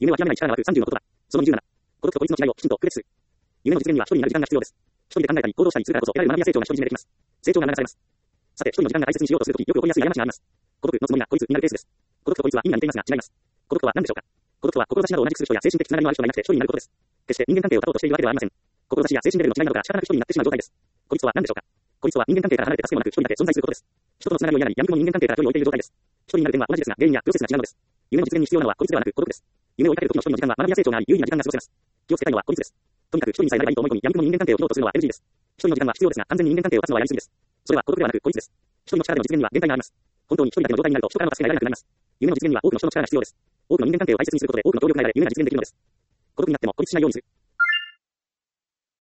夢は極めない力が湧く30の言葉。その27。孤独と孤立の違いをきちんと区別する。夢の実現には一人になる時間が必要です。一人で考えたり行動したりするからこそ得られる学びや成長が独り占めできます。成長が促されます。さて、一人の時間が大切にしようとするとき、よく起こりやすい過ちがあります。孤独のつもりが孤立になるケースです。孤独と孤立は意味が似ていますが違います。孤独とは何でしょうか。孤独とは志などを同じくする人や精神的つながりのある人がいなくて一人になることです。決して人間関係を断とうとしているわけではありません。志や精神レベルの違いなどが仕方なく一人になってしまう状態です。孤立とは何でしょうか。孤立とは人間関係から離れて助けもなく一人だけ存在することです。人とのつながりを嫌がり、闇雲の人間関係から距離を置いている状態です。一人になる点は同じですが、原因やプロセスが違うのです。夢の実現に必要なのは孤立ではなく孤独です。夢を追いかける時の一人の時間は学びや成長があり、有意義な時間が過ごせます。気をつけたいのは孤立です。とにかく一人にさえなればいいと思い込み、闇雲の人間関係を切ろうとするのは NG です。一人の時間は必要ですが、完全に人間関係を断つのはやりすぎです。それは孤独ではなく孤立です。一人の力での実現には限界があります。本当に一人だけの状態になると人からの助けが得られなくなります。夢の実現には多くの人の力が必要です。多くの人間関係を大切にすることで多くの協力が得られ、夢が実現できるのです。孤独になっても孤立しないようにする。